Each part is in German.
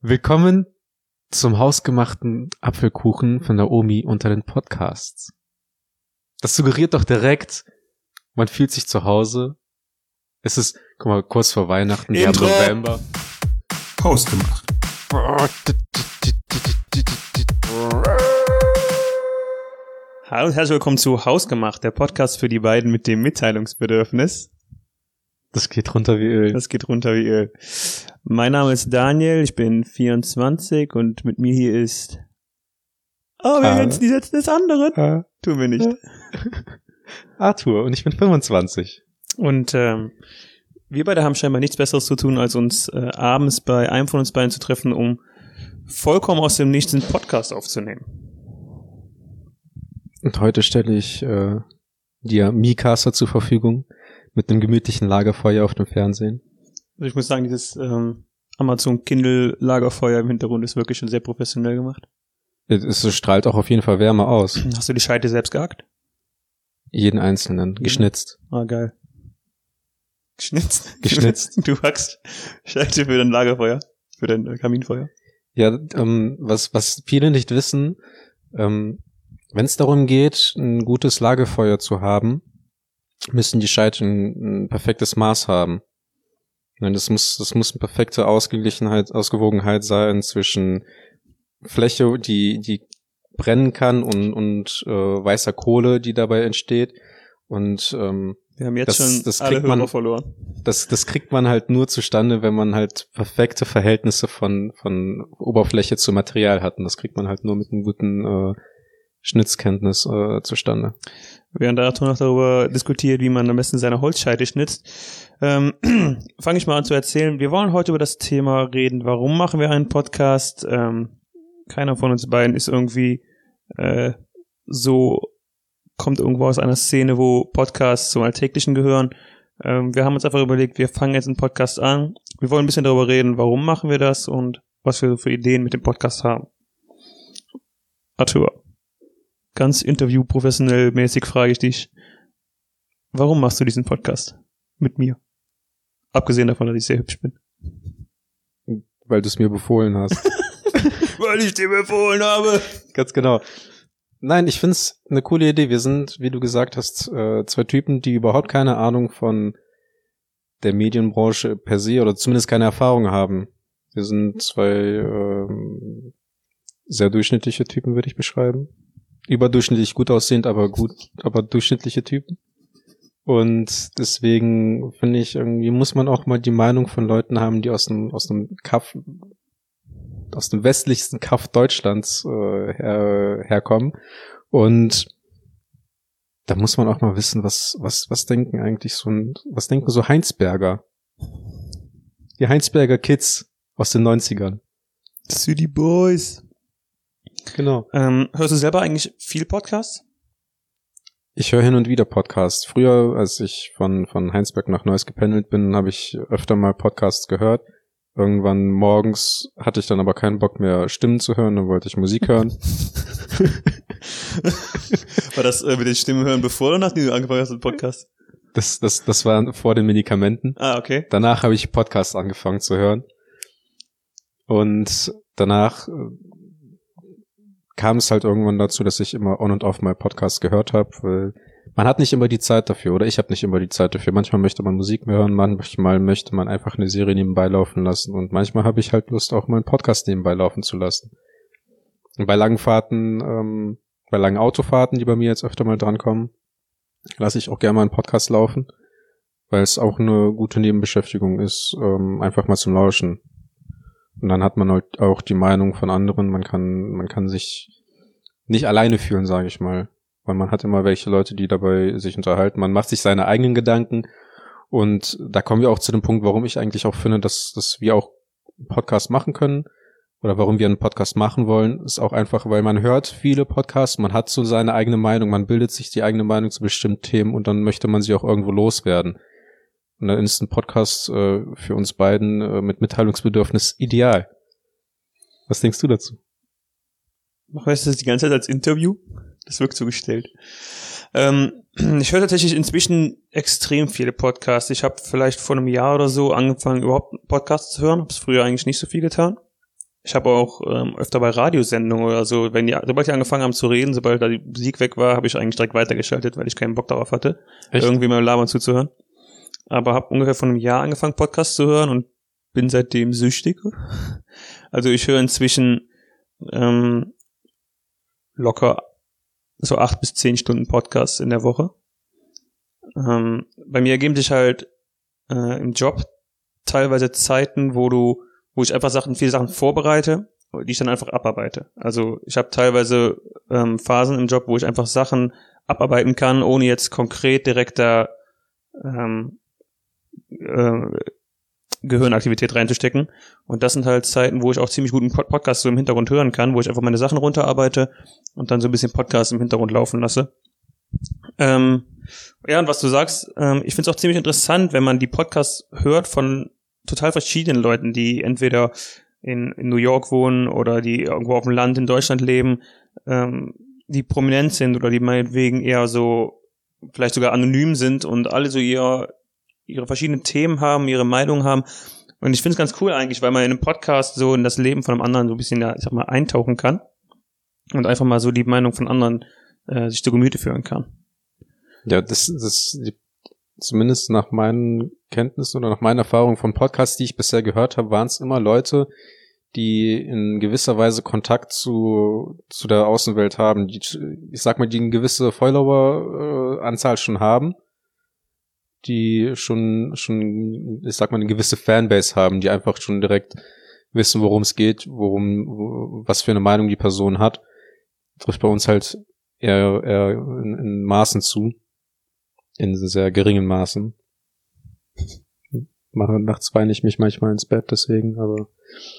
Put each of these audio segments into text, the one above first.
Willkommen zum hausgemachten Apfelkuchen von der Omi unter den Podcasts. Das suggeriert doch direkt, man fühlt sich zu Hause. Es ist, guck mal, kurz vor Weihnachten, wir haben November. Hausgemacht. Hallo und herzlich willkommen zu Hausgemacht, der Podcast für die beiden mit dem Mitteilungsbedürfnis. Das geht runter wie Öl. Das geht runter wie Öl. Mein Name ist Daniel, ich bin 24 und mit mir hier ist... Oh, wir setzen die Sätze des anderen. Tun wir nicht. Arthur und ich bin 25. Und wir beide haben scheinbar nichts Besseres zu tun, als uns abends bei einem von uns beiden zu treffen, um vollkommen aus dem Nichts einen Podcast aufzunehmen. Und heute stelle ich dir Micaster zur Verfügung mit einem gemütlichen Lagerfeuer auf dem Fernsehen. Also ich muss sagen, dieses Amazon Kindle Lagerfeuer im Hintergrund ist wirklich schon sehr professionell gemacht. Es strahlt auch auf jeden Fall Wärme aus. Hast du die Scheite selbst gehackt? Jeden einzelnen. Geschnitzt. Ah, geil. Geschnitzt. Du hackst Scheite für dein Lagerfeuer, für dein Kaminfeuer. Ja, was viele nicht wissen, wenn es darum geht, ein gutes Lagerfeuer zu haben, müssen die Scheiten ein perfektes Maß haben. Das muss eine perfekte Ausgewogenheit sein zwischen Fläche, die brennen kann und weißer Kohle, die dabei entsteht. Und wir haben jetzt schon alle Hörer verloren. Das kriegt man halt nur zustande, wenn man halt perfekte Verhältnisse von Oberfläche zu Material hat. Und das kriegt man halt nur mit einem guten Schnitzkenntnis zustande. Während der Arthur noch darüber diskutiert, wie man am besten seine Holzscheite schnitzt, fange ich mal an zu erzählen. Wir wollen heute über das Thema reden. Warum machen wir einen Podcast? Keiner von uns beiden ist irgendwie kommt irgendwo aus einer Szene, wo Podcasts zum Alltäglichen gehören. Wir haben uns einfach überlegt, wir fangen jetzt einen Podcast an. Wir wollen ein bisschen darüber reden, warum machen wir das und was wir für Ideen mit dem Podcast haben. Arthur, ganz interviewprofessionell mäßig frage ich dich, warum machst du diesen Podcast mit mir? Abgesehen davon, dass ich sehr hübsch bin. Weil du es mir befohlen hast. Weil ich dir befohlen habe. Ganz genau. Nein, ich find's eine coole Idee. Wir sind, wie du gesagt hast, zwei Typen, die überhaupt keine Ahnung von der Medienbranche per se oder zumindest keine Erfahrung haben. Wir sind zwei sehr durchschnittliche Typen, würde ich beschreiben. Überdurchschnittlich gut aussehend, aber durchschnittliche Typen. Und deswegen finde ich, irgendwie muss man auch mal die Meinung von Leuten haben, die aus dem westlichsten Kaff Deutschlands herkommen. Und da muss man auch mal wissen, was denken eigentlich was denken so Heinsberger? Die Heinsberger Kids aus den 90ern. City Boys. Genau. Hörst du selber eigentlich viel Podcasts? Ich höre hin und wieder Podcasts. Früher, als ich von Heinsberg nach Neuss gependelt bin, habe ich öfter mal Podcasts gehört. Irgendwann morgens hatte ich dann aber keinen Bock mehr, Stimmen zu hören, dann wollte ich Musik hören. War das mit den Stimmen hören, bevor oder nachdem du angefangen hast mit Podcast? Das war vor den Medikamenten. Ah, okay. Danach habe ich Podcasts angefangen zu hören. Und danach kam es halt irgendwann dazu, dass ich immer on und off mal Podcasts gehört habe, weil man hat nicht immer die Zeit dafür, oder ich habe nicht immer die Zeit dafür. Manchmal möchte man Musik mehr hören, manchmal möchte man einfach eine Serie nebenbei laufen lassen und manchmal habe ich halt Lust, auch mal einen Podcast nebenbei laufen zu lassen. Und bei langen Fahrten, bei langen Autofahrten, die bei mir jetzt öfter mal drankommen, lasse ich auch gerne mal einen Podcast laufen, weil es auch eine gute Nebenbeschäftigung ist, einfach mal zum Lauschen. Und dann hat man halt auch die Meinung von anderen, man kann sich nicht alleine fühlen, sage ich mal. Weil man hat immer welche Leute, die dabei sich unterhalten. Man macht sich seine eigenen Gedanken. Und da kommen wir auch zu dem Punkt, warum ich eigentlich auch finde, dass wir auch einen Podcast machen können. Oder warum wir einen Podcast machen wollen, ist auch einfach, weil man hört viele Podcasts, man hat so seine eigene Meinung, man bildet sich die eigene Meinung zu bestimmten Themen und dann möchte man sie auch irgendwo loswerden. Und dann ist ein Podcast für uns beiden mit Mitteilungsbedürfnis ideal. Was denkst du dazu? Machen wir das die ganze Zeit als Interview? Das wirkt so gestellt. Ich höre tatsächlich inzwischen extrem viele Podcasts. Ich habe vielleicht vor einem Jahr oder so angefangen, überhaupt Podcasts zu hören. Habe es früher eigentlich nicht so viel getan. Ich habe auch öfter bei Radiosendungen oder so, sobald die angefangen haben zu reden, sobald da die Musik weg war, habe ich eigentlich direkt weitergeschaltet, weil ich keinen Bock darauf hatte, irgendwie mal Labern zuzuhören. Aber habe ungefähr vor einem Jahr angefangen, Podcasts zu hören und bin seitdem süchtig. Also ich höre inzwischen locker so 8 bis 10 Stunden Podcasts in der Woche. Bei mir ergeben sich halt im Job teilweise Zeiten, wo ich einfach viele Sachen vorbereite, die ich dann einfach abarbeite. Also ich habe teilweise Phasen im Job, wo ich einfach Sachen abarbeiten kann, ohne jetzt konkret direkt da Gehirnaktivität reinzustecken. Und das sind halt Zeiten, wo ich auch ziemlich guten Podcast so im Hintergrund hören kann, wo ich einfach meine Sachen runterarbeite und dann so ein bisschen Podcast im Hintergrund laufen lasse. Ja, und was du sagst, ich finde es auch ziemlich interessant, wenn man die Podcasts hört von total verschiedenen Leuten, die entweder in New York wohnen oder die irgendwo auf dem Land in Deutschland leben, die prominent sind oder die meinetwegen eher so vielleicht sogar anonym sind und alle so ihre verschiedenen Themen haben, ihre Meinung haben. Und ich finde es ganz cool eigentlich, weil man in einem Podcast so in das Leben von einem anderen so ein bisschen, ich sag mal, eintauchen kann und einfach mal so die Meinung von anderen sich zu Gemüte führen kann. Ja, das zumindest nach meinen Kenntnissen oder nach meiner Erfahrung von Podcasts, die ich bisher gehört habe, waren es immer Leute, die in gewisser Weise Kontakt zu der Außenwelt haben, die, ich sag mal, die eine gewisse Follower-Anzahl schon haben, die schon, ich sag mal, eine gewisse Fanbase haben, die einfach schon direkt wissen, worum es geht, was für eine Meinung die Person hat. Trifft bei uns halt eher in Maßen zu. In sehr geringen Maßen. Nachts weine ich mich manchmal ins Bett, deswegen, aber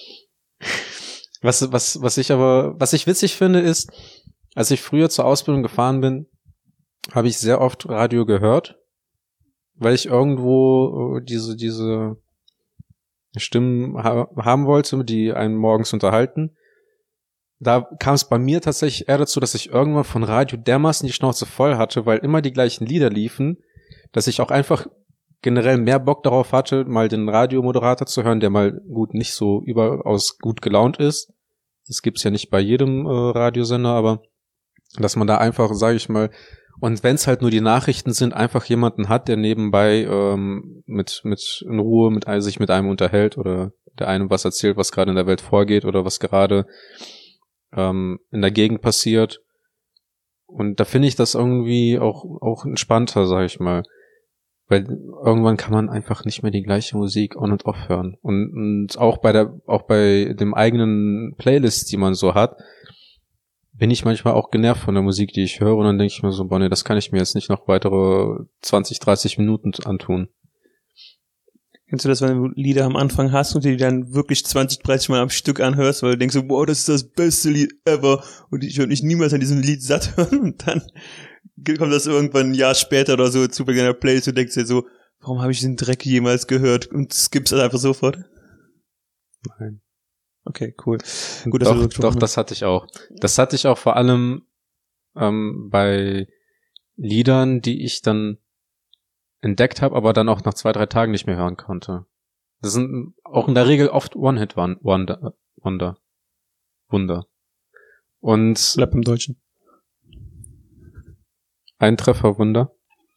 was ich witzig finde ist, als ich früher zur Ausbildung gefahren bin, habe ich sehr oft Radio gehört, weil ich irgendwo diese Stimmen haben wollte, die einen morgens unterhalten. Da kam es bei mir tatsächlich eher dazu, dass ich irgendwann von Radio dermaßen die Schnauze voll hatte, weil immer die gleichen Lieder liefen, dass ich auch einfach generell mehr Bock darauf hatte, mal den Radiomoderator zu hören, der mal nicht so überaus gut gelaunt ist. Das gibt's ja nicht bei jedem Radiosender, aber dass man da einfach, sage ich mal, und wenn es halt nur die Nachrichten sind, einfach jemanden hat, der nebenbei mit in Ruhe sich mit einem unterhält oder der einem was erzählt, was gerade in der Welt vorgeht oder was gerade in der Gegend passiert. Und da finde ich das irgendwie auch entspannter, sag ich mal. Weil irgendwann kann man einfach nicht mehr die gleiche Musik on und off hören. Und auch bei dem eigenen Playlist, die man so hat, bin ich manchmal auch genervt von der Musik, die ich höre. Und dann denke ich mir so, boah, nee, das kann ich mir jetzt nicht noch weitere 20, 30 Minuten antun. Kennst du das, wenn du Lieder am Anfang hast und die dann wirklich 20, 30 Mal am Stück anhörst, weil du denkst so, wow, das ist das beste Lied ever und ich würde mich niemals an diesem Lied satt hören und dann kommt das irgendwann ein Jahr später oder so zu Beginn der Playlist und denkst dir so, warum habe ich diesen Dreck jemals gehört und skippst das einfach sofort? Nein. Okay, cool. Gut, Doch, das hatte ich auch. Das hatte ich auch vor allem bei Liedern, die ich dann entdeckt habe, aber dann auch nach 2, 3 Tagen nicht mehr hören konnte. Das sind auch in der Regel oft One-Hit-Wunder. Und bleib im Deutschen. Eintrefferwunder.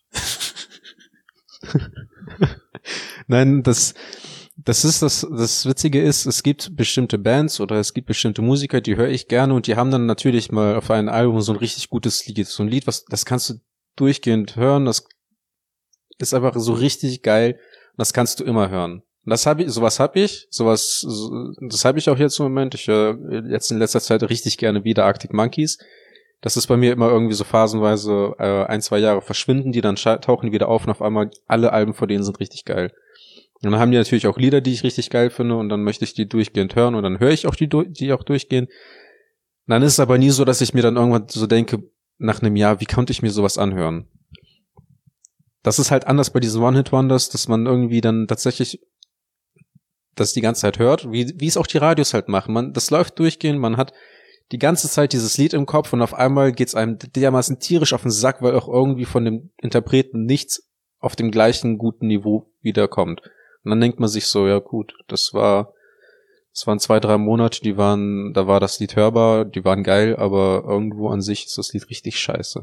Nein, das Witzige ist, es gibt bestimmte Bands oder es gibt bestimmte Musiker, die höre ich gerne und die haben dann natürlich mal auf einem Album so ein richtig gutes Lied. So ein Lied, das kannst du durchgehend hören, das ist einfach so richtig geil und das kannst du immer hören. Und das habe ich auch jetzt im Moment. Ich höre jetzt in letzter Zeit richtig gerne wieder Arctic Monkeys. Das ist bei mir immer irgendwie so phasenweise 1, 2 Jahre verschwinden, die dann tauchen die wieder auf und auf einmal alle Alben von denen sind richtig geil. Und dann haben die natürlich auch Lieder, die ich richtig geil finde und dann möchte ich die durchgehend hören und dann höre ich auch die auch durchgehend. Und dann ist es aber nie so, dass ich mir dann irgendwann so denke, nach einem Jahr, wie konnte ich mir sowas anhören? Das ist halt anders bei diesen One-Hit-Wonders, dass man irgendwie dann tatsächlich das die ganze Zeit hört, wie es auch die Radios halt machen. Das läuft durchgehend, man hat die ganze Zeit dieses Lied im Kopf und auf einmal geht's einem dermaßen tierisch auf den Sack, weil auch irgendwie von dem Interpreten nichts auf dem gleichen guten Niveau wiederkommt. Und dann denkt man sich so, ja gut, das war Es waren 2-3 Monate, da war das Lied hörbar, die waren geil, aber irgendwo an sich ist das Lied richtig scheiße.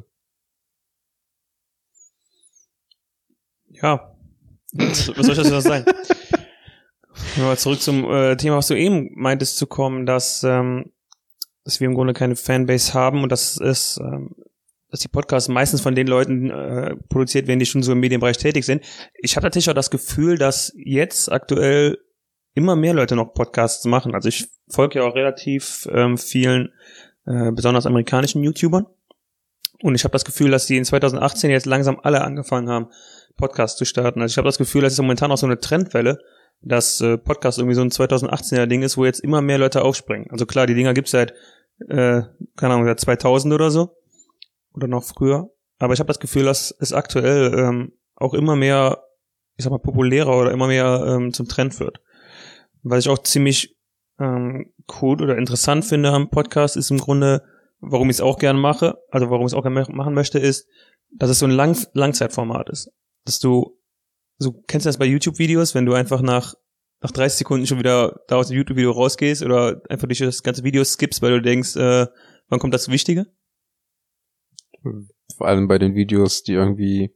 Ja. Was soll ich dazu sagen? Mal zurück zum Thema, was du eben meintest, zu kommen, dass wir im Grunde keine Fanbase haben und dass die Podcasts meistens von den Leuten produziert werden, die schon so im Medienbereich tätig sind. Ich habe tatsächlich auch das Gefühl, dass jetzt aktuell immer mehr Leute noch Podcasts machen. Also ich folge ja auch relativ vielen, besonders amerikanischen YouTubern. Und ich habe das Gefühl, dass die in 2018 jetzt langsam alle angefangen haben, Podcasts zu starten. Also ich habe das Gefühl, das ist momentan auch so eine Trendwelle, dass Podcast irgendwie so ein 2018er Ding ist, wo jetzt immer mehr Leute aufspringen. Also klar, die Dinger gibt's seit, keine Ahnung, seit 2000 oder so. Oder noch früher. Aber ich habe das Gefühl, dass es aktuell auch immer mehr, ich sag mal, populärer oder immer mehr zum Trend wird. Was ich auch ziemlich cool oder interessant finde am Podcast, ist im Grunde, warum ich es auch gerne mache, also warum ich es auch gerne machen möchte, ist, dass es so ein Langzeitformat ist. Dass du, so kennst du das bei YouTube-Videos, wenn du einfach nach 30 Sekunden schon wieder da aus dem YouTube-Video rausgehst oder einfach durch das ganze Video skippst, weil du denkst, wann kommt das Wichtige? Vor allem bei den Videos, die irgendwie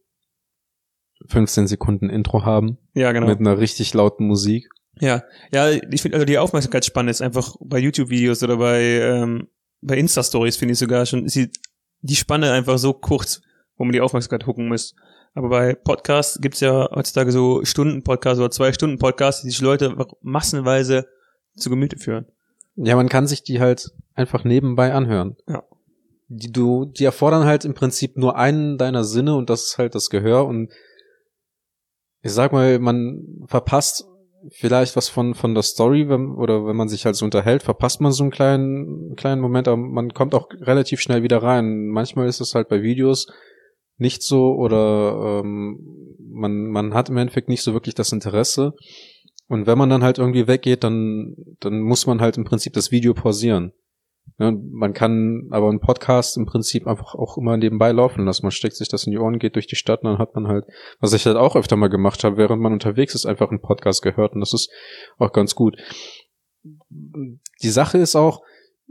15 Sekunden Intro haben. Ja, genau. Mit einer richtig lauten Musik. Ja, ich finde, also die Aufmerksamkeitsspanne ist einfach bei YouTube-Videos oder bei Insta-Stories, finde ich sogar schon, ist die Spanne einfach so kurz, wo man die Aufmerksamkeit hucken muss. Aber bei Podcasts gibt's ja heutzutage so Stunden-Podcasts oder 2-Stunden-Podcasts, die sich Leute massenweise zu Gemüte führen. Ja, man kann sich die halt einfach nebenbei anhören. Ja. Die erfordern halt im Prinzip nur einen deiner Sinne und das ist halt das Gehör und ich sag mal, man verpasst vielleicht was von der Story, wenn man sich halt so unterhält, verpasst man so einen kleinen Moment, aber man kommt auch relativ schnell wieder rein. Manchmal ist es halt bei Videos nicht so oder man hat im Endeffekt nicht so wirklich das Interesse und wenn man dann halt irgendwie weggeht, dann muss man halt im Prinzip das Video pausieren. Ja, man kann aber einen Podcast im Prinzip einfach auch immer nebenbei laufen lassen. Man steckt sich das in die Ohren, geht durch die Stadt und dann hat man halt, was ich halt auch öfter mal gemacht habe, während man unterwegs ist, einfach einen Podcast gehört und das ist auch ganz gut. Die Sache ist auch,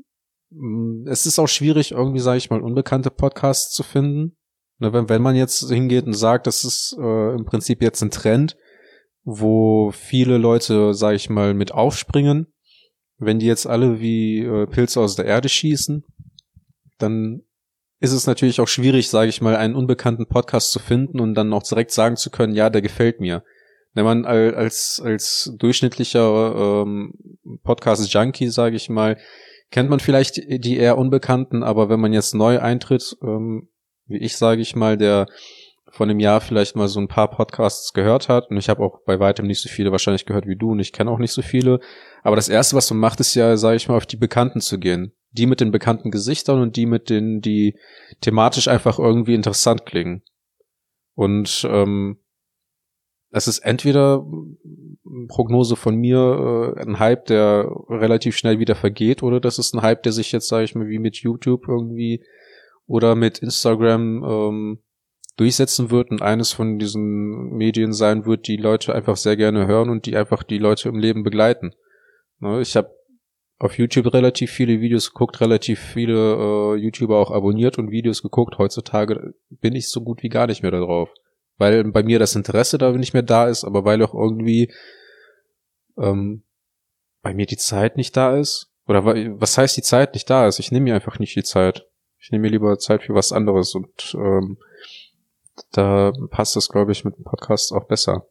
es ist auch schwierig, irgendwie, sage ich mal, unbekannte Podcasts zu finden. Wenn man jetzt hingeht und sagt, das ist im Prinzip jetzt ein Trend, wo viele Leute, sage ich mal, mit aufspringen, wenn die jetzt alle wie Pilze aus der Erde schießen, dann ist es natürlich auch schwierig, sage ich mal, einen unbekannten Podcast zu finden und dann auch direkt sagen zu können, ja, der gefällt mir. Wenn man als durchschnittlicher Podcast-Junkie, sage ich mal, kennt man vielleicht die eher Unbekannten, aber wenn man jetzt neu eintritt, wie ich, sage ich mal, der von einem Jahr vielleicht mal so ein paar Podcasts gehört hat und ich habe auch bei weitem nicht so viele wahrscheinlich gehört wie du und ich kenne auch nicht so viele, aber das Erste, was man macht, ist ja, sage ich mal, auf die Bekannten zu gehen. Die mit den bekannten Gesichtern und die mit denen, die thematisch einfach irgendwie interessant klingen. Und es ist entweder Prognose von mir, ein Hype, der relativ schnell wieder vergeht, oder das ist ein Hype, der sich jetzt, sage ich mal, wie mit YouTube irgendwie oder mit Instagram durchsetzen wird und eines von diesen Medien sein wird, die Leute einfach sehr gerne hören und die einfach die Leute im Leben begleiten. Ich habe auf YouTube relativ viele Videos geguckt, relativ viele YouTuber auch abonniert und Videos geguckt. Heutzutage bin ich so gut wie gar nicht mehr da drauf, weil bei mir das Interesse da nicht mehr da ist, aber weil auch irgendwie bei mir die Zeit nicht da ist. Oder was heißt die Zeit nicht da ist? Ich nehme mir einfach nicht die Zeit. Ich nehme mir lieber Zeit für was anderes und da passt das, glaube ich, mit dem Podcast auch besser.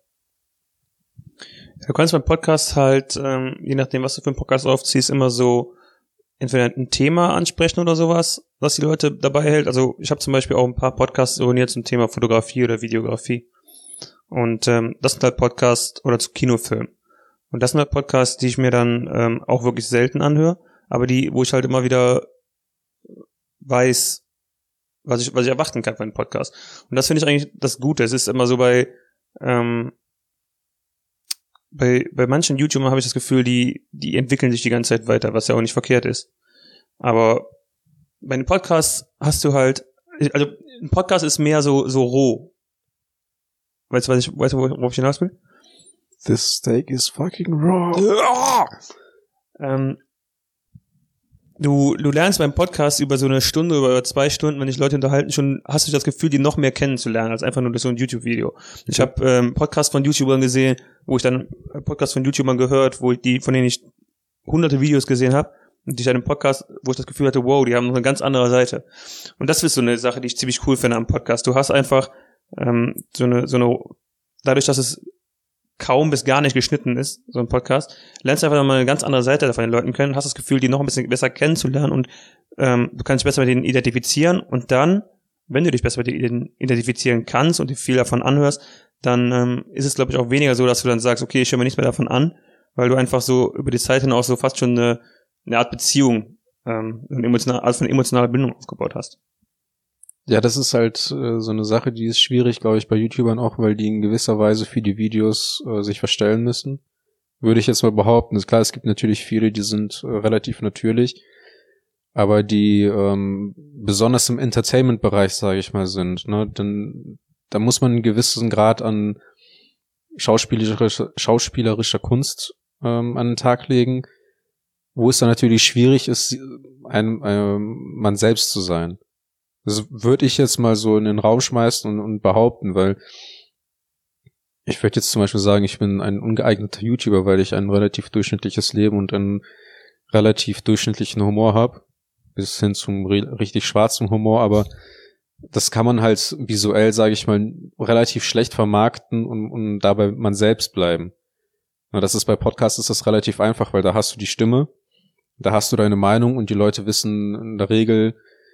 Du kannst beim Podcast halt, je nachdem, was du für einen Podcast aufziehst, immer so entweder ein Thema ansprechen oder sowas, was die Leute dabei hält. Also ich habe zum Beispiel auch ein paar Podcasts abonniert zum Thema Fotografie oder Videografie. Und das sind halt Podcasts oder zu Kinofilmen. Und das sind halt Podcasts, die ich mir dann auch wirklich selten anhöre, aber wo ich halt immer wieder weiß, was ich erwarten kann von einem Podcast. Und das finde ich eigentlich das Gute. Es ist immer so bei manchen YouTubern habe ich das Gefühl, die entwickeln sich die ganze Zeit weiter, was ja auch nicht verkehrt ist. Aber bei einem Podcast hast du halt, also ein Podcast ist mehr so roh. Weißt du, worauf ich hinaus will? This steak is fucking raw. Du lernst beim Podcast über so eine Stunde, über 2 Stunden, wenn dich Leute unterhalten, schon hast du das Gefühl, die noch mehr kennenzulernen, als einfach nur durch so ein YouTube-Video. Ich habe Podcasts von YouTubern gesehen, Podcasts von YouTubern gehört, von denen ich hunderte Videos gesehen habe, und ich einen Podcast, wo ich das Gefühl hatte, wow, die haben noch eine ganz andere Seite. Und das ist so eine Sache, die ich ziemlich cool finde am Podcast. Du hast einfach so eine, dadurch, dass es kaum bis gar nicht geschnitten ist, so ein Podcast, lernst du einfach mal eine ganz andere Seite von den Leuten kennen, hast das Gefühl, die noch ein bisschen besser kennenzulernen und du kannst dich besser mit denen identifizieren und dann, wenn du dich besser mit denen identifizieren kannst und dir viel davon anhörst, dann ist es, glaube ich, auch weniger so, dass du dann sagst, okay, ich höre mir nichts mehr davon an, weil du einfach so über die Zeit hinaus so fast schon eine Art Beziehung, eine Art von emotionaler Bindung aufgebaut hast. Ja, das ist halt so eine Sache, die ist schwierig, glaube ich, bei YouTubern auch, weil die in gewisser Weise für die Videos sich verstellen müssen. Würde ich jetzt mal behaupten. Ist klar, es gibt natürlich viele, die sind relativ natürlich, aber die besonders im Entertainment-Bereich, sage ich mal, sind. Ne? Denn da muss man einen gewissen Grad an schauspielerischer Kunst an den Tag legen, wo es dann natürlich schwierig ist, man selbst zu sein. Das würde ich jetzt mal so in den Raum schmeißen und behaupten, weil ich würde jetzt zum Beispiel sagen, ich bin ein ungeeigneter YouTuber, weil ich ein relativ durchschnittliches Leben und einen relativ durchschnittlichen Humor habe, bis hin zum richtig schwarzen Humor, aber das kann man halt visuell, sage ich mal, relativ schlecht vermarkten und dabei man selbst bleiben. Na, das ist bei Podcasts ist das relativ einfach, weil da hast du die Stimme, da hast du deine Meinung und die Leute wissen in der Regel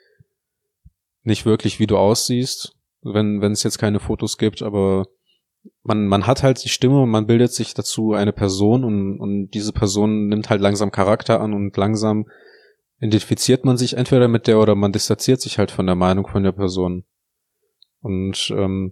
nicht wirklich, wie du aussiehst, wenn es jetzt keine Fotos gibt, aber man hat halt die Stimme und man bildet sich dazu eine Person und diese Person nimmt halt langsam Charakter an und langsam identifiziert man sich entweder mit der oder man distanziert sich halt von der Meinung von der Person. Und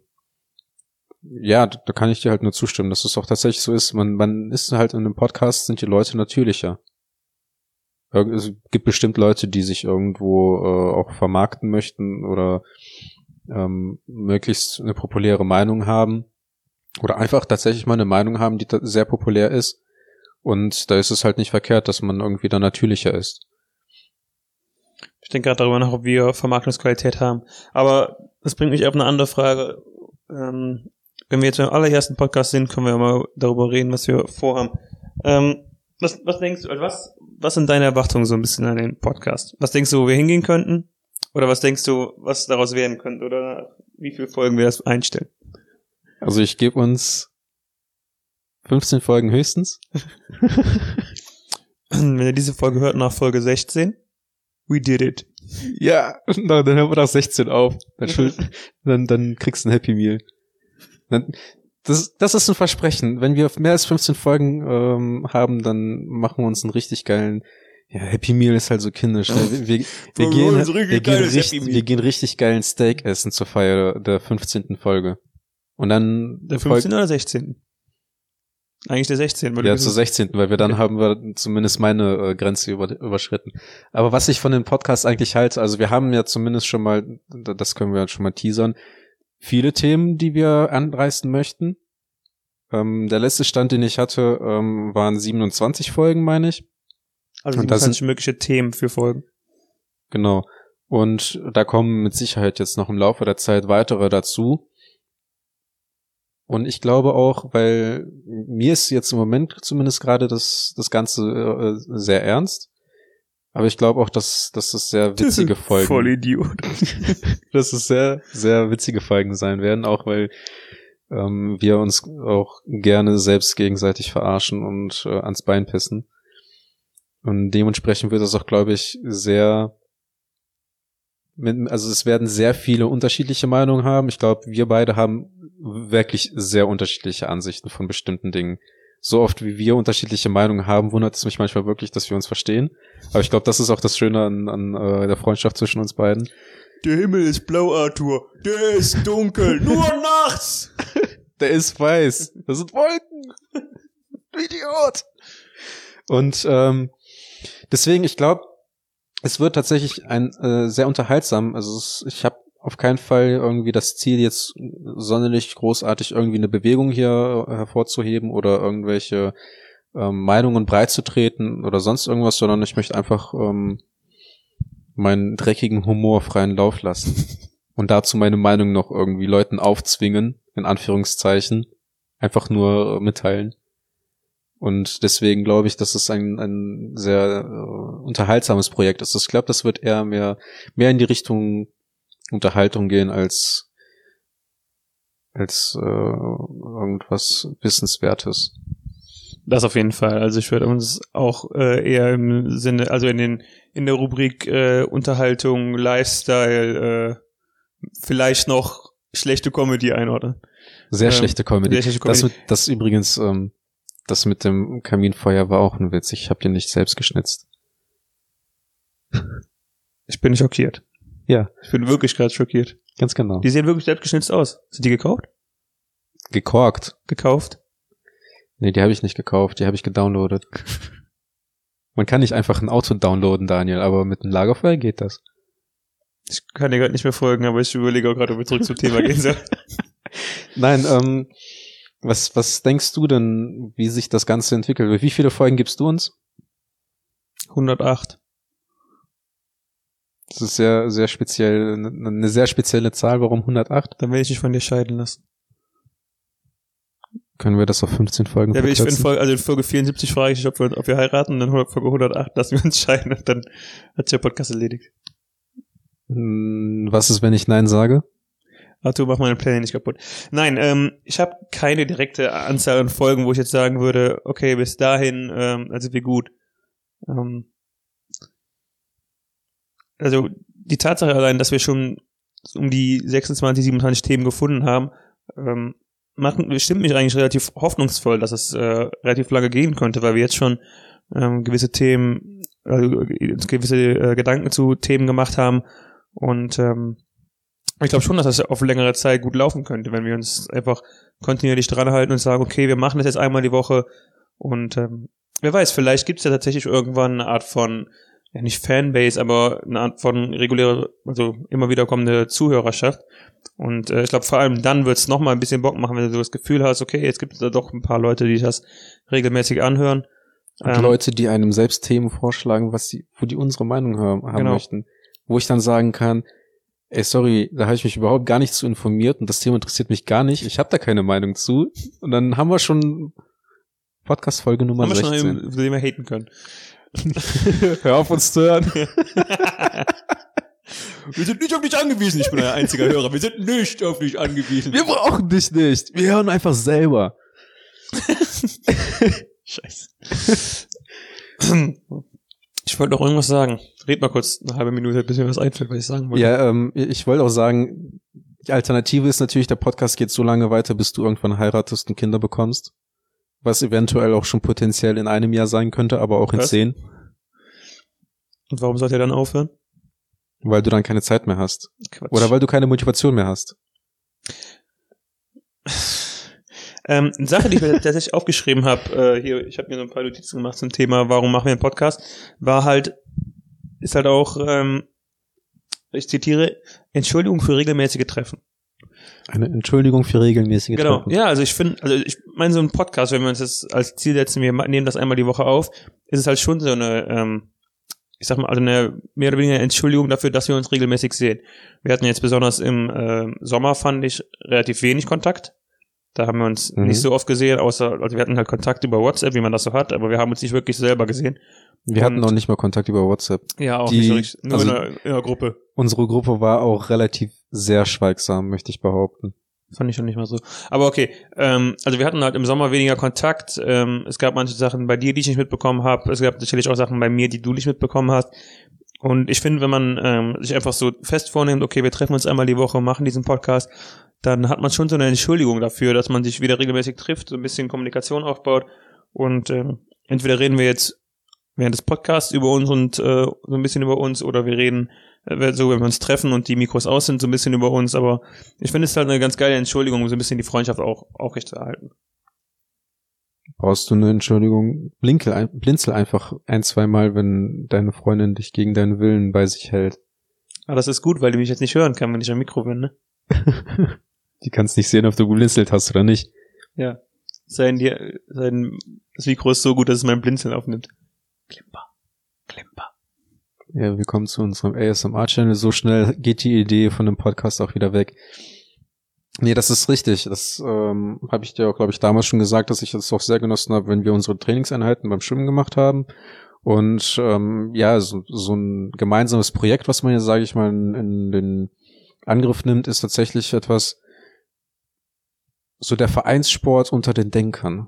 ja, da kann ich dir halt nur zustimmen, dass es auch tatsächlich so ist. Man ist halt in einem Podcast, sind die Leute natürlicher. Es gibt bestimmt Leute, die sich irgendwo auch vermarkten möchten oder möglichst eine populäre Meinung haben oder einfach tatsächlich mal eine Meinung haben, die sehr populär ist. Und da ist es halt nicht verkehrt, dass man irgendwie da natürlicher ist. Ich denke gerade darüber nach, ob wir Vermarktungsqualität haben. Aber das bringt mich auf eine andere Frage. Wenn wir jetzt beim allerersten Podcast sind, können wir mal darüber reden, was wir vorhaben. Was denkst du, was sind deine Erwartungen so ein bisschen an den Podcast? Was denkst du, wo wir hingehen könnten? Oder was denkst du, was daraus werden könnte? Oder wie viele Folgen wir das einstellen? Also ich gebe uns 15 Folgen höchstens. Wenn ihr diese Folge hört nach Folge 16, we did it. Ja, dann hören wir nach 16 auf. Dann kriegst du ein Happy Meal. Das ist ein Versprechen. Wenn wir mehr als 15 Folgen haben, dann machen wir uns einen richtig geilen. Ja, Happy Meal ist halt so kindisch. Wir gehen richtig geilen Steak essen zur Feier der 15. Folge. Und dann der 15. oder 16. Eigentlich der 16. Ja, zur 16. Weil wir dann haben wir zumindest meine Grenze überschritten. Aber was ich von den Podcasts eigentlich halte, also wir haben ja zumindest schon mal, das können wir schon mal teasern, viele Themen, die wir anreißen möchten. Der letzte Stand, den ich hatte, waren 27 Folgen, meine ich. Also 27 mögliche Themen für Folgen. Genau. Und da kommen mit Sicherheit jetzt noch im Laufe der Zeit weitere dazu. Und ich glaube auch, weil mir ist jetzt im Moment zumindest gerade das Ganze sehr ernst. Aber ich glaube auch, dass das sehr witzige Folgen. Voll Idiot. Dass es sehr, sehr witzige Folgen sein werden, auch weil wir uns auch gerne selbst gegenseitig verarschen und ans Bein pissen. Und dementsprechend wird das auch, glaube ich, also es werden sehr viele unterschiedliche Meinungen haben. Ich glaube, wir beide haben wirklich sehr unterschiedliche Ansichten von bestimmten Dingen. So oft, wie wir unterschiedliche Meinungen haben, wundert es mich manchmal wirklich, dass wir uns verstehen. Aber ich glaube, das ist auch das Schöne an der Freundschaft zwischen uns beiden. Der Himmel ist blau, Arthur. Der ist dunkel. Nur nachts. Der ist weiß. Das sind Wolken. Du Idiot. Und deswegen, ich glaube, es wird tatsächlich sehr unterhaltsam. Also ich habe auf keinen Fall irgendwie das Ziel, jetzt sonderlich großartig irgendwie eine Bewegung hier hervorzuheben oder irgendwelche Meinungen breitzutreten oder sonst irgendwas, sondern ich möchte einfach meinen dreckigen Humor freien Lauf lassen und dazu meine Meinung noch irgendwie Leuten aufzwingen, in Anführungszeichen, einfach nur mitteilen. Und deswegen glaube ich, dass es ein sehr unterhaltsames Projekt ist. Ich glaube, das wird eher mehr in die Richtung Unterhaltung gehen als irgendwas Wissenswertes. Das auf jeden Fall. Also ich würde uns auch eher im Sinne, also in der Rubrik Unterhaltung, Lifestyle, vielleicht noch schlechte Comedy einordnen. Sehr schlechte Comedy. Sehr schlechte Comedy. Das übrigens, das mit dem Kaminfeuer war auch ein Witz. Ich habe den nicht selbst geschnitzt. Ich bin schockiert. Ja. Ich bin wirklich gerade schockiert. Ganz genau. Die sehen wirklich selbst geschnitzt aus. Sind die gekauft? Gekorkt. Gekauft? Nee, die habe ich nicht gekauft, die habe ich gedownloadet. Man kann nicht einfach ein Auto downloaden, Daniel, aber mit einem Lagerfeuer geht das. Ich kann dir gerade nicht mehr folgen, aber ich überlege auch gerade, ob wir zurück zum Thema gehen sollen. Nein, was denkst du denn, wie sich das Ganze entwickelt? Wie viele Folgen gibst du uns? 108. Das ist sehr, sehr speziell, eine sehr spezielle Zahl. Warum 108? Dann will ich dich von dir scheiden lassen. Können wir das auf 15 Folgen verkürzen? In Folge 74 frage ich dich, ob wir heiraten, und dann Folge 108 lassen wir uns scheiden und dann hat sich der Podcast erledigt. Was ist, wenn ich Nein sage? Arthur, mach meine Pläne nicht kaputt. Nein, ich habe keine direkte Anzahl an Folgen, wo ich jetzt sagen würde, okay, bis dahin, also wie gut. Also die Tatsache allein, dass wir schon um die 26, 27 Themen gefunden haben, stimmt mich eigentlich relativ hoffnungsvoll, dass es relativ lange gehen könnte, weil wir jetzt schon gewisse Themen, gewisse Gedanken zu Themen gemacht haben und ich glaube schon, dass das auf längere Zeit gut laufen könnte, wenn wir uns einfach kontinuierlich dran halten und sagen, okay, wir machen das jetzt einmal die Woche und wer weiß, vielleicht gibt es ja tatsächlich irgendwann eine Art von, ja nicht Fanbase, aber eine Art von reguläre, also immer wieder kommende Zuhörerschaft. Und ich glaube, vor allem dann wird es nochmal ein bisschen Bock machen, wenn du so das Gefühl hast, okay, jetzt gibt es da doch ein paar Leute, die das regelmäßig anhören. Und Leute, die einem selbst Themen vorschlagen, wo die unsere Meinung haben möchten. Wo ich dann sagen kann, ey, sorry, da habe ich mich überhaupt gar nicht zu informiert und das Thema interessiert mich gar nicht. Ich habe da keine Meinung zu. Und dann haben wir schon Podcast-Folge Nummer 16. Haben wir schon, über den wir haten können. Hör auf, uns zu hören. Wir sind nicht auf dich angewiesen. Ich bin ein einziger Hörer. Wir sind nicht auf dich angewiesen. Wir brauchen dich nicht. Wir hören einfach selber. Scheiße. Ich wollte noch irgendwas sagen. Red mal kurz eine halbe Minute, bis mir was einfällt, was ich sagen wollte. Ja, ich wollte auch sagen, die Alternative ist natürlich, der Podcast geht so lange weiter, bis du irgendwann heiratest und Kinder bekommst. Was eventuell auch schon potenziell in einem Jahr sein könnte, aber auch in 10. Und warum sollte er dann aufhören? Weil du dann keine Zeit mehr hast. Quatsch. Oder weil du keine Motivation mehr hast. Eine Sache, die ich mir tatsächlich aufgeschrieben habe, hier, ich habe mir so ein paar Notizen gemacht zum Thema, warum machen wir einen Podcast, ist halt auch, ich zitiere, Entschuldigung für regelmäßige Treffen. Eine Entschuldigung für regelmäßige Treffen. Genau, ja, ich meine, so ein Podcast, wenn wir uns das als Ziel setzen, wir nehmen das einmal die Woche auf, ist es halt schon so eine, ich sag mal, also eine mehr oder weniger Entschuldigung dafür, dass wir uns regelmäßig sehen. Wir hatten jetzt besonders im Sommer, fand ich, relativ wenig Kontakt. Da haben wir uns nicht so oft gesehen, also wir hatten halt Kontakt über WhatsApp, wie man das so hat, aber wir haben uns nicht wirklich selber gesehen. Wir hatten noch nicht mal Kontakt über WhatsApp. Ja, auch nicht so richtig, nur in einer Gruppe. Unsere Gruppe war auch relativ sehr schweigsam, möchte ich behaupten. Fand ich schon nicht mal so. Aber okay, also wir hatten halt im Sommer weniger Kontakt. Es gab manche Sachen bei dir, die ich nicht mitbekommen habe. Es gab natürlich auch Sachen bei mir, die du nicht mitbekommen hast. Und ich finde, wenn man sich einfach so fest vornimmt, okay, wir treffen uns einmal die Woche, machen diesen Podcast, dann hat man schon so eine Entschuldigung dafür, dass man sich wieder regelmäßig trifft, so ein bisschen Kommunikation aufbaut. Und entweder reden wir jetzt während des Podcasts über uns und so ein bisschen über uns, oder wir reden so, wenn wir uns treffen und die Mikros aus sind, so ein bisschen über uns. Aber ich finde es halt eine ganz geile Entschuldigung, um so ein bisschen die Freundschaft auch aufrechtzuerhalten. Brauchst du eine Entschuldigung? Blinzel einfach 1-2 Mal, wenn deine Freundin dich gegen deinen Willen bei sich hält. Ah, das ist gut, weil die mich jetzt nicht hören kann, wenn ich am Mikro bin, ne? Die kannst nicht sehen, ob du geblinzelt hast oder nicht. Ja. das Mikro ist so gut, dass es mein Blinzeln aufnimmt. Klimper. Ja, wir kommen zu unserem ASMR-Channel. So schnell geht die Idee von dem Podcast auch wieder weg. Nee, das ist richtig. Das habe ich dir auch, glaube ich, damals schon gesagt, dass ich das auch sehr genossen habe, wenn wir unsere Trainingseinheiten beim Schwimmen gemacht haben. Und so ein gemeinsames Projekt, was man ja, sage ich mal, in den Angriff nimmt, ist tatsächlich etwas, so der Vereinssport unter den Denkern.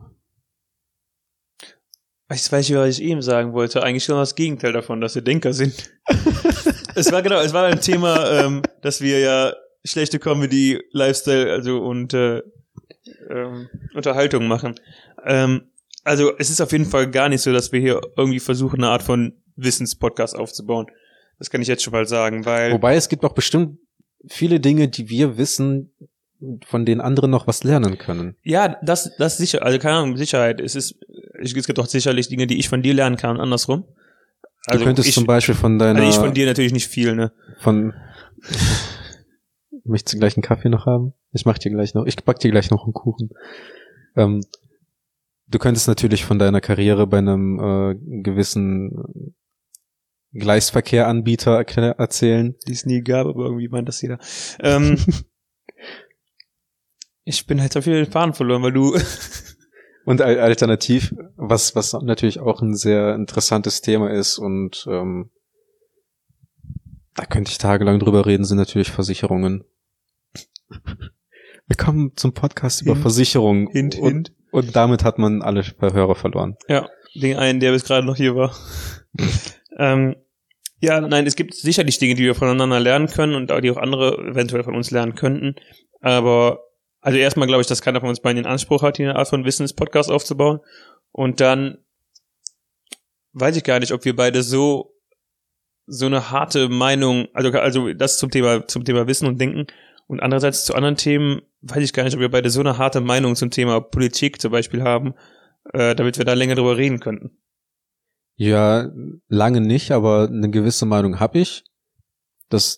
Ich weiß nicht, was ich eben sagen wollte. Eigentlich genau das Gegenteil davon, dass wir Denker sind. Es war ein Thema, dass wir ja schlechte Comedy, Lifestyle, und Unterhaltung machen. Also es ist auf jeden Fall gar nicht so, dass wir hier irgendwie versuchen, eine Art von Wissenspodcast aufzubauen. Das kann ich jetzt schon mal sagen, weil... Wobei es gibt auch bestimmt viele Dinge, die wir wissen, von denen andere noch was lernen können. Ja, das sicher, also keine Ahnung, Sicherheit. Es gibt auch sicherlich Dinge, die ich von dir lernen kann, andersrum. Also du könntest zum Beispiel von deiner... Also ich von dir natürlich nicht viel, ne? Möchtest du gleich einen Kaffee noch haben? Ich back dir gleich noch einen Kuchen. Du könntest natürlich von deiner Karriere bei einem gewissen Gleisverkehranbieter erzählen. Die es nie gab, aber irgendwie meint das jeder. Ich bin halt auf jeden Fall den Faden verloren, weil du... Und alternativ, was natürlich auch ein sehr interessantes Thema ist und da könnte ich tagelang drüber reden, sind natürlich Versicherungen. Wir kommen zum Podcast über Versicherungen. Hint. Und damit hat man alle Hörer verloren. Ja, den einen, der bis gerade noch hier war. Ja, nein, es gibt sicherlich Dinge, die wir voneinander lernen können und die auch andere eventuell von uns lernen könnten. Aber also erstmal glaube ich, dass keiner von uns beiden den Anspruch hat, hier eine Art von Wissenspodcast aufzubauen. Und dann weiß ich gar nicht, ob wir beide so eine harte Meinung, also das zum Thema Wissen und Denken. Und andererseits zu anderen Themen weiß ich gar nicht, ob wir beide so eine harte Meinung zum Thema Politik zum Beispiel haben, damit wir da länger drüber reden könnten. Ja, lange nicht, aber eine gewisse Meinung habe ich. Das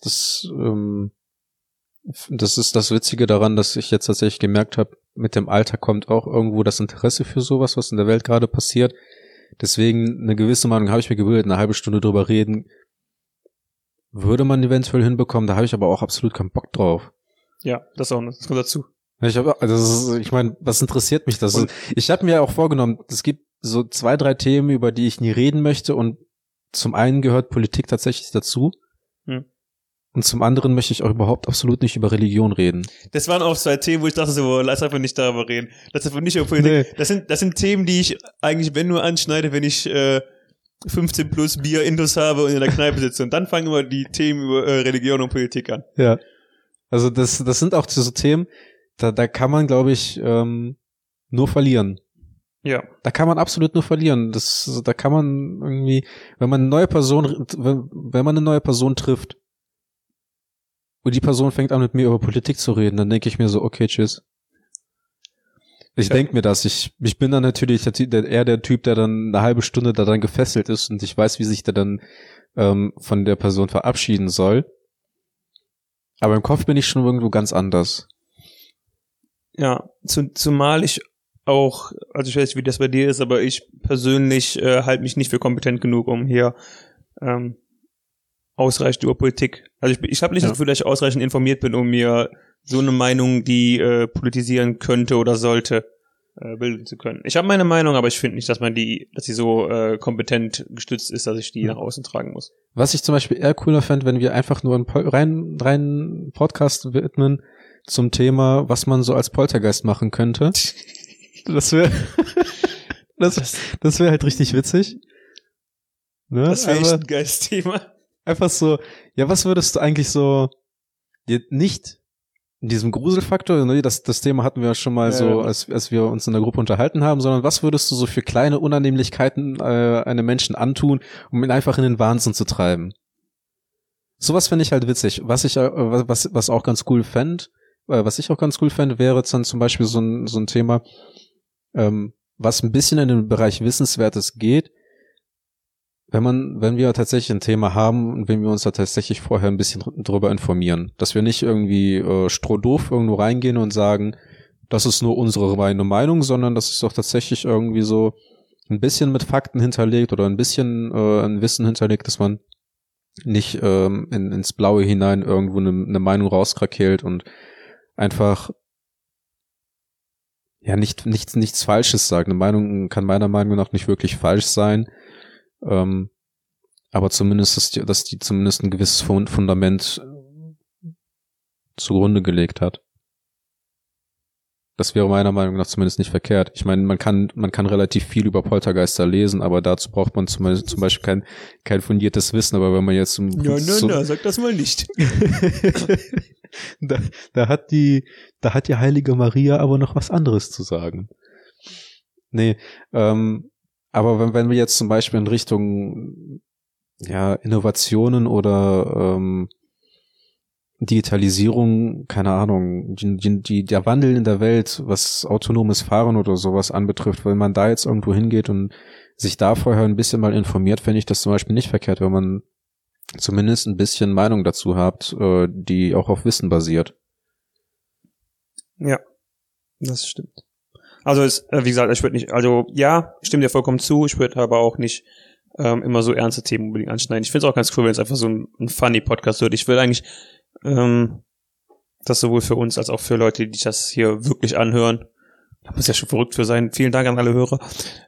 ist das Witzige daran, dass ich jetzt tatsächlich gemerkt habe, mit dem Alter kommt auch irgendwo das Interesse für sowas, was in der Welt gerade passiert. Deswegen eine gewisse Meinung habe ich mir gebildet, eine halbe Stunde drüber reden würde man eventuell hinbekommen, da habe ich aber auch absolut keinen Bock drauf. Ja, das kommt dazu. Ich meine, was interessiert mich das? Ich habe mir auch vorgenommen, es gibt so 2, 3 Themen, über die ich nie reden möchte und zum einen gehört Politik tatsächlich dazu. Und zum anderen möchte ich auch überhaupt absolut nicht über Religion reden. Das waren auch 2 Themen, wo ich dachte so, lass einfach nicht darüber reden. Lass einfach nicht über Politik. Nee. Das sind Themen, die ich eigentlich, wenn nur anschneide, wenn ich 15 plus Bier Intus habe und in der Kneipe sitze. Und dann fangen immer die Themen über Religion und Politik an. Ja. Also das sind auch so Themen, da kann man, glaube ich, nur verlieren. Ja. Da kann man absolut nur verlieren. Da kann man irgendwie, wenn man eine neue Person trifft und die Person fängt an mit mir über Politik zu reden, dann denke ich mir so, okay, tschüss. Ich denke mir das. Ich bin dann natürlich eher der Typ, der dann eine halbe Stunde da dann gefesselt ist und ich weiß, wie sich der dann von der Person verabschieden soll. Aber im Kopf bin ich schon irgendwo ganz anders. Ja, zumal ich auch, also ich weiß nicht, wie das bei dir ist, aber ich persönlich halte mich nicht für kompetent genug, um hier ausreichend über Politik. Also ich habe nicht das Gefühl, dass ich ausreichend informiert bin, um mir so eine Meinung, die politisieren könnte oder sollte, bilden zu können. Ich habe meine Meinung, aber ich finde nicht, dass sie so kompetent gestützt ist, dass ich die nach außen tragen muss. Was ich zum Beispiel eher cooler fände, wenn wir einfach nur einen reinen Podcast widmen zum Thema, was man so als Poltergeist machen könnte. Das wäre halt richtig witzig. Ne? Das wäre echt ein geiles Thema. Einfach so, ja, was würdest du eigentlich so, nicht in diesem Gruselfaktor, ne, das Thema hatten wir ja schon mal so, als wir uns in der Gruppe unterhalten haben, sondern was würdest du so für kleine Unannehmlichkeiten einem Menschen antun, um ihn einfach in den Wahnsinn zu treiben? Sowas fände ich halt witzig. Was auch ganz cool fände, was ich auch ganz cool fände, wäre jetzt dann zum Beispiel so ein Thema, was ein bisschen in den Bereich Wissenswertes geht, wenn wir tatsächlich ein Thema haben und wenn wir uns da tatsächlich vorher ein bisschen drüber informieren, dass wir nicht irgendwie strohdoof irgendwo reingehen und sagen, das ist nur unsere reine Meinung, sondern das ist auch tatsächlich irgendwie so ein bisschen mit Fakten hinterlegt oder ein bisschen ein Wissen hinterlegt, dass man nicht ins Blaue hinein irgendwo eine Meinung rauskrakeelt und einfach ja nichts Falsches sagt. Eine Meinung kann meiner Meinung nach nicht wirklich falsch sein, aber zumindest, dass die zumindest ein gewisses Fundament zugrunde gelegt hat. Das wäre meiner Meinung nach zumindest nicht verkehrt. Ich meine, man kann relativ viel über Poltergeister lesen, aber dazu braucht man zum Beispiel kein fundiertes Wissen. Aber wenn man jetzt sag das mal nicht. da hat die heilige Maria aber noch was anderes zu sagen. Nee, aber wenn wir jetzt zum Beispiel in Richtung Innovationen oder Digitalisierung, keine Ahnung, der Wandel in der Welt, was autonomes Fahren oder sowas anbetrifft, wenn man da jetzt irgendwo hingeht und sich da vorher ein bisschen mal informiert, fände ich das zum Beispiel nicht verkehrt, wenn man zumindest ein bisschen Meinung dazu hat, die auch auf Wissen basiert. Ja, das stimmt. Also wie gesagt, ich stimme dir vollkommen zu, ich würde aber auch nicht immer so ernste Themen unbedingt anschneiden. Ich finde es auch ganz cool, wenn es einfach so ein funny Podcast wird. Ich will eigentlich das sowohl für uns als auch für Leute, die das hier wirklich anhören. Da muss ja schon verrückt für sein. Vielen Dank an alle Hörer.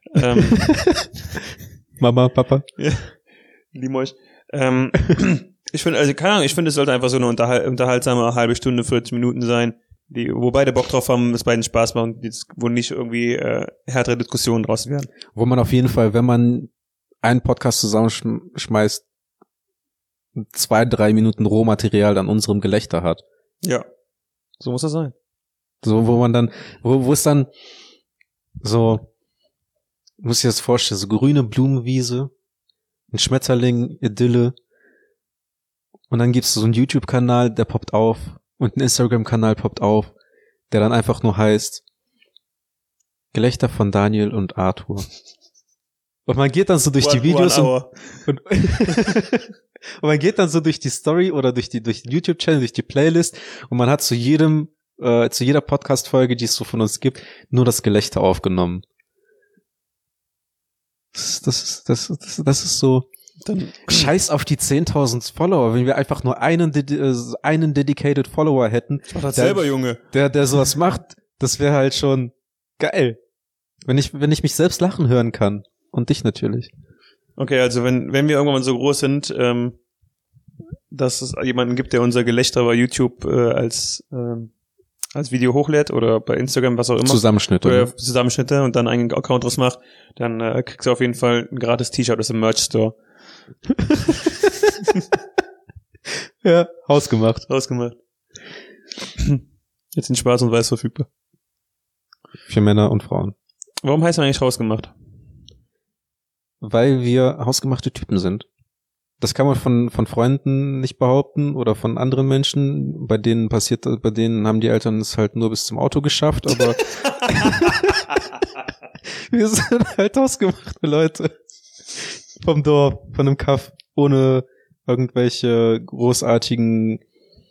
Mama, Papa. Ja, lieben euch. Ich finde, also keine Ahnung, es sollte einfach so eine unterhaltsame halbe Stunde, 40 Minuten sein, wo beide Bock drauf haben, es beiden Spaß macht, wo nicht irgendwie härtere Diskussionen draus werden. Wo man auf jeden Fall, wenn man einen Podcast zusammenschmeißt, 2-3 Minuten Rohmaterial an unserem Gelächter hat. Ja, so muss das sein. So, wo man dann, wo es dann so, muss ich das vorstellen, so grüne Blumenwiese, ein Schmetterling, Idylle, und dann gibt's so einen YouTube-Kanal, der poppt auf, und ein Instagram-Kanal poppt auf, der dann einfach nur heißt Gelächter von Daniel und Arthur. Und man geht dann so durch die Videos und man geht dann so durch die Story oder durch den YouTube-Channel, durch die Playlist, und man hat zu jeder Podcast-Folge, die es so von uns gibt, nur das Gelächter aufgenommen. Das ist so, dann scheiß auf die 10.000 Follower, wenn wir einfach nur einen dedicated Follower hätten. Mach das selber, Junge. Der sowas macht, das wäre halt schon geil. Wenn ich mich selbst lachen hören kann. Und dich natürlich. Okay, also wenn wir irgendwann so groß sind, dass es jemanden gibt, der unser Gelächter bei YouTube als Video hochlädt oder bei Instagram, was auch immer. Zusammenschnitte und dann einen Account draus macht, dann kriegst du auf jeden Fall ein gratis T-Shirt aus dem Merch-Store. Ja, hausgemacht. Jetzt in Schwarz und Weiß verfügbar. Für Männer und Frauen. Warum heißt er eigentlich hausgemacht? Weil wir hausgemachte Typen sind. Das kann man von Freunden nicht behaupten oder von anderen Menschen, bei denen haben die Eltern es halt nur bis zum Auto geschafft, aber wir sind halt hausgemachte Leute. Vom Dorf, von einem Kaff, ohne irgendwelche großartigen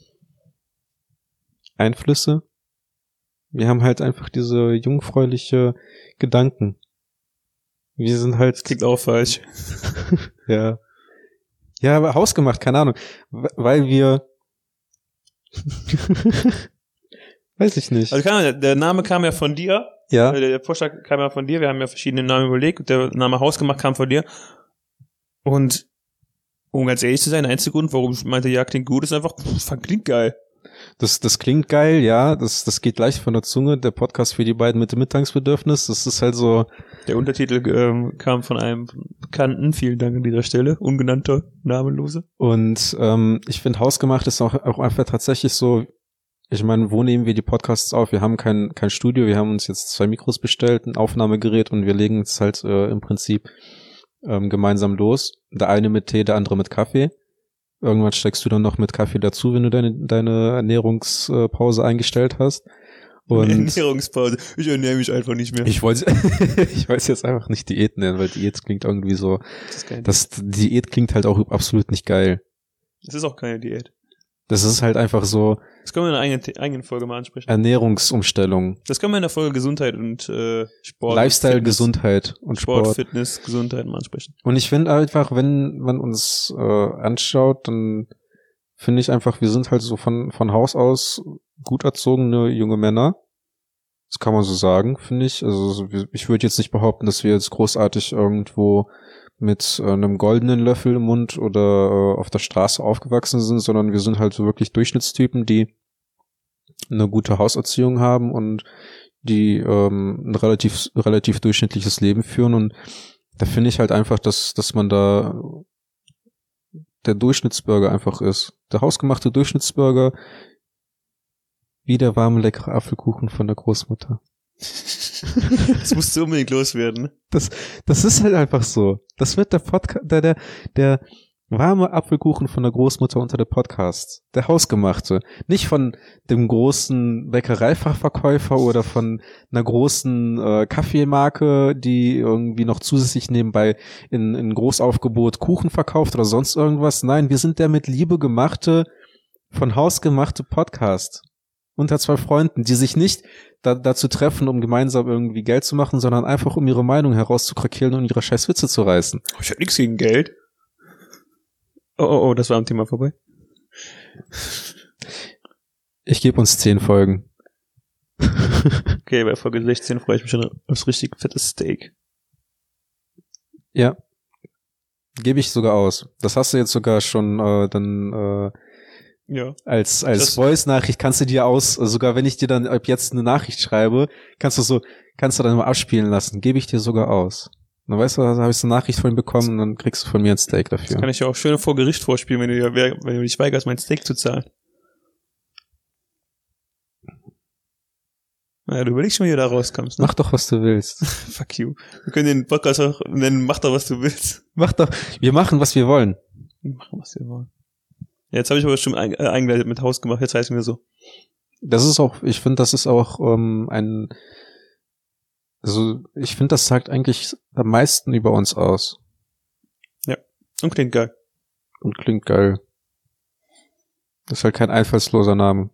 Einflüsse. Wir haben halt einfach diese jungfräuliche Gedanken. Wir sind halt... Das klingt auch falsch. Ja. Ja, aber hausgemacht, keine Ahnung. Weil wir... Weiß ich nicht. Also der Name kam ja von dir. Ja. Der Vorschlag kam ja von dir. Wir haben ja verschiedene Namen überlegt. Und der Name hausgemacht kam von dir. Und um ganz ehrlich zu sein, der einzige Grund, warum ich meinte, ja, klingt gut, ist einfach, klingt geil. Das klingt geil, ja, das geht leicht von der Zunge, der Podcast für die beiden mit dem Mitteilungsbedürfnis, das ist halt so. Der Untertitel kam von einem Bekannten, vielen Dank an dieser Stelle, ungenannter, namenlose. Und ich finde, hausgemacht ist auch einfach tatsächlich so, ich meine, wo nehmen wir die Podcasts auf? Wir haben kein Studio, wir haben uns jetzt 2 Mikros bestellt, ein Aufnahmegerät, und wir legen es halt im Prinzip gemeinsam los. Der eine mit Tee, der andere mit Kaffee. Irgendwann steckst du dann noch mit Kaffee dazu, wenn du deine Ernährungspause eingestellt hast. Und Ernährungspause. Ich ernähre mich einfach nicht mehr. Ich wollte jetzt einfach nicht Diät nennen, weil Diät klingt irgendwie so. Diät klingt halt auch absolut nicht geil. Es ist auch keine Diät. Das ist halt einfach so Das können wir in einer eigenen Folge mal ansprechen. Ernährungsumstellung. Das können wir in der Folge Gesundheit und Sport. Lifestyle, Fitness, Gesundheit und Sport. Fitness, Gesundheit mal ansprechen. Und ich finde einfach, wenn man uns anschaut, dann finde ich einfach, wir sind halt so von Haus aus gut erzogene junge Männer. Das kann man so sagen, finde ich. Also ich würde jetzt nicht behaupten, dass wir jetzt großartig irgendwo mit einem goldenen Löffel im Mund oder auf der Straße aufgewachsen sind, sondern wir sind halt so wirklich Durchschnittstypen, die eine gute Hauserziehung haben und die ein relativ durchschnittliches Leben führen. Und da finde ich halt einfach, dass man da der Durchschnittsbürger einfach ist. Der hausgemachte Durchschnittsbürger, wie der warme, leckere Apfelkuchen von der Großmutter. Das musst du unbedingt loswerden. Das ist halt einfach so. Das wird der Podcast, der warme Apfelkuchen von der Großmutter unter der Podcast. Der hausgemachte. Nicht von dem großen Bäckereifachverkäufer oder von einer großen Kaffeemarke, die irgendwie noch zusätzlich nebenbei in Großaufgebot Kuchen verkauft oder sonst irgendwas. Nein, wir sind der mit Liebe gemachte, von Haus gemachte Podcast. Unter zwei Freunden, die sich nicht dazu treffen, um gemeinsam irgendwie Geld zu machen, sondern einfach um ihre Meinung herauszukrakehlen und ihre scheiß Witze zu reißen. Ich hab nichts gegen Geld. Oh, das war am Thema vorbei. Ich gebe uns 10 Folgen. Okay, bei Folge 16 freue ich mich schon aufs richtig fettes Steak. Ja. Gebe ich sogar aus. Das hast du jetzt sogar schon ja. Als Voice-Nachricht kannst du dir sogar wenn ich dir dann ab jetzt eine Nachricht schreibe, kannst du dann mal abspielen lassen. Gebe ich dir sogar aus. Dann weißt du, da habe ich so eine Nachricht von ihm bekommen und dann kriegst du von mir ein Steak dafür. Das kann ich ja auch schön vor Gericht vorspielen, wenn du dich weigerst, mein Steak zu zahlen. Naja, du überlegst schon, wie du da rauskommst. Ne? Mach doch, was du willst. Fuck you. Wir können den Podcast auch nennen, mach doch, was du willst. Wir machen, was wir wollen. Machen, was wir wollen. Jetzt habe ich aber schon eingeleitet mit Haus gemacht, jetzt heißt es mir so. Ich finde, das ist auch ich finde, das sagt eigentlich am meisten über uns aus. Ja, und klingt geil. Das ist halt kein einfallsloser Name.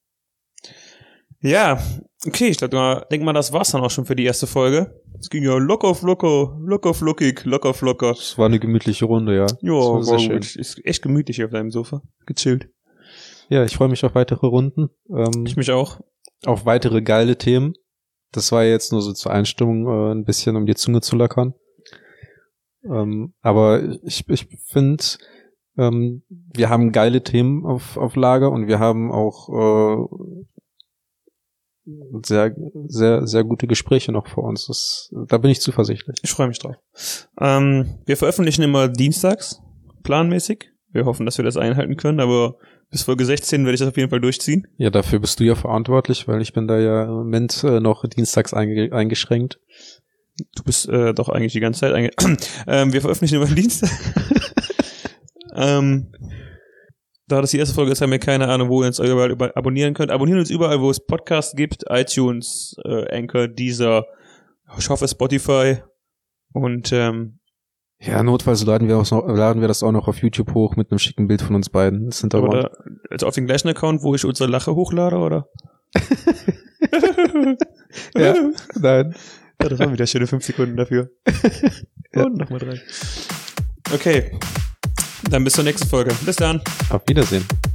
Ja, okay, ich denke mal, das war's dann auch schon für die erste Folge. Es ging ja locker flockig. Das war eine gemütliche Runde, ja. Ja, war gut. Ist echt gemütlich hier auf deinem Sofa. Gechillt. Ja, ich freue mich auf weitere Runden. Ich mich auch. Auf weitere geile Themen. Das war jetzt nur so zur Einstimmung ein bisschen, um die Zunge zu lockern. Aber ich finde, wir haben geile Themen auf Lager und wir haben auch sehr, sehr, sehr gute Gespräche noch vor uns. Da bin ich zuversichtlich. Ich freue mich drauf. Wir veröffentlichen immer dienstags, planmäßig. Wir hoffen, dass wir das einhalten können, aber bis Folge 16 werde ich das auf jeden Fall durchziehen. Ja, dafür bist du ja verantwortlich, weil ich bin da ja im Moment noch dienstags eingeschränkt. Du bist doch eigentlich die ganze Zeit wir veröffentlichen immer Dienstag. Da das die erste Folge ist, haben wir keine Ahnung, wo ihr uns überall abonnieren könnt. Abonnieren uns überall, wo es Podcasts gibt. iTunes, Anchor, Deezer, ich hoffe Spotify. Und ja, notfalls laden wir das auch noch auf YouTube hoch mit einem schicken Bild von uns beiden. Das sind oder also auf den gleichen Account, wo ich unsere Lache hochlade, oder? Ja, nein. Ja, das waren wieder schöne 5 Sekunden dafür. Ja. Und nochmal 3. Okay. Dann bis zur nächsten Folge. Bis dann. Auf Wiedersehen.